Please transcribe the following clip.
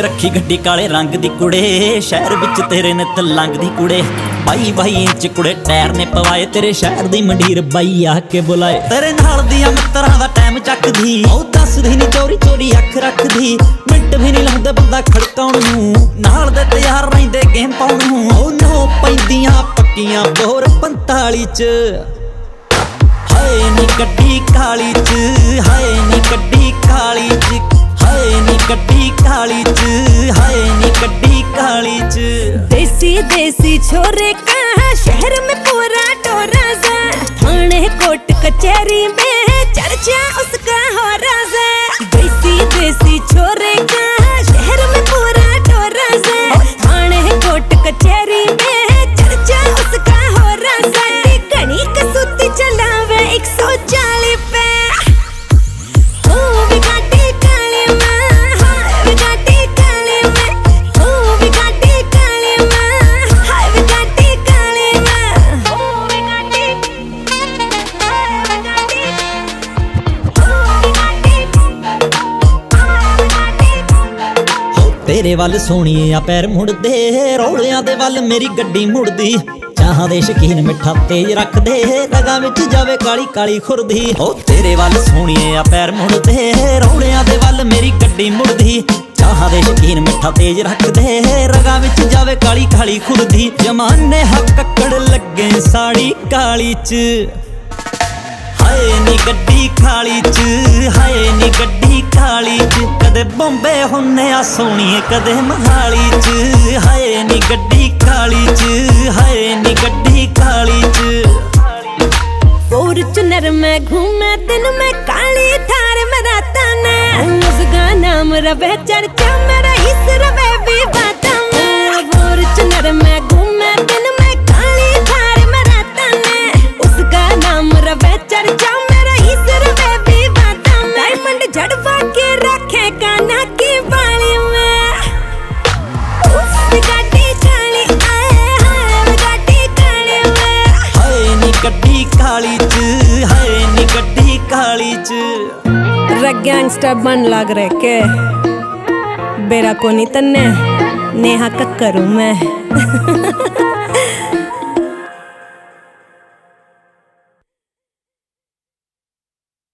रखी गड्डी काले रंग दी कुड़े, शहर विच तेरे नित लंघ दी कुड़े। 22 इंच कुड़े टायर ने पवाए, तेरे शहर दी मंडीर बाई आके बुलाए। तेरे नाल दियां मित्तरां दा टाइम चकदी, ओ दसदी नी चोरी चोरी अख रखदी। मिंट भी नी लाउंदे बंदा खड़काउण नूं, नाल दे तैयार रहिंदे गेम पाउण नूं। ओ नो पैंदियां पक्कियां बोर 45 च, हाय नी गड्डी काली च, हाय नी गड्डी काली च, हाय नी गड्डी काली च, हाय नी गड्डी काली च। देसी देसी छोरे का शहर में पूरा टोरा सा, थाने कोर्ट कचहरी में चर्चा उसका हो राजा। देसी देसी छोरे का शहर में पूरा टोरा सा, थाने कोर्ट कचहरी में चर्चा उसका हो राजा। घनी कसूती चलावे 140 पे, हो बिगाटी काली में, हाय बिगाटी काली में, हो बिगाटी काली में, हाय बिगाटी काली में, हो बिगाटी, हाय बिगाटी, हो बिगाटी। हो तेरे वल सोहणीए आ पैर मुड़दे, रौलियां दे वल मेरी गड्डी मुड़दी। चाहां दे शकीन मिठा तेज रख दे, रगां विच जावे काली काली खुरदी। हो तेरे वल सोहणीए आ पैर मुड़दे, रौलियां दे वल मेरी गड्डी मुड़दी। चाहां दे शकीन मिठा तेज रख दे, रगां विच जावे काली काली खुरदी। जमाने हक कक्कड़ लगे साड़ी काली च, हाय नी गड्डी काली च, हाय नी गड्डी काली च। कदे बॉम्बे हुन्ने आ सोहणीए कदे मोहाली च, हाय नी गड्डी काली च, हाय नी गड्डी काली च। फॉर्च्यूनर में घूमे दिन में, काली थार में राता ने, उसका नाम रवे चर्चा मेरा इस रवे भी बाता में। फॉर्च्यूनर में घूमे दिन में, काली थार में राता ने, उसका नाम रवे चर्चा मेरा इस रवे भी बाता में। डायमंड झड़वा के रखे काना की बाली में, उफ बिगाटी काली आए, हाय बिगाटी काली में, हाय नी गड्डी काली च, हाय नी गड्डी काली च। गैंगस्टर बन लग रहे के बेरा को नहीं तन्ने नेहा कक्करू मैं।